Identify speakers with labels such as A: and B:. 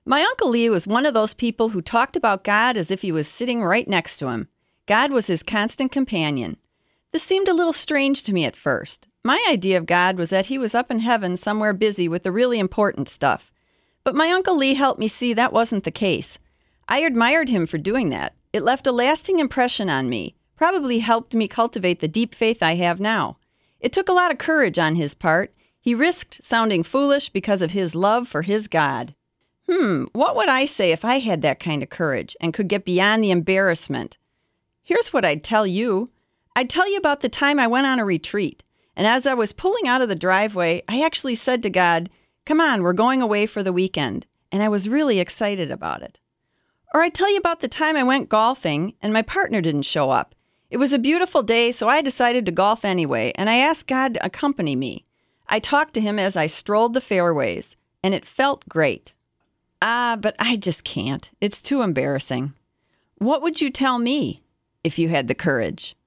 A: My Uncle Lee was one of those people who talked about God as if he was sitting right next to him. God was his constant companion. This seemed a little strange to me at first. My idea of God was that he was up in heaven somewhere busy with the really important stuff. But my Uncle Lee helped me see that wasn't the case. I admired him for doing that. It left a lasting impression on me, probably helped me cultivate the deep faith I have now. It took a lot of courage on his part. He risked sounding foolish because of his love for his God. What would I say if I had that kind of courage and could get beyond the embarrassment? Here's what I'd tell you. I'd tell you about the time I went on a retreat. And as I was pulling out of the driveway, I actually said to God, "Come on, we're going away for the weekend." And I was really excited about it. Or I'd tell you about the time I went golfing and my partner didn't show up. It was a beautiful day, so I decided to golf anyway, and I asked God to accompany me. I talked to him as I strolled the fairways, and it felt great. But I just can't. It's too embarrassing. What would you tell me if you had the courage?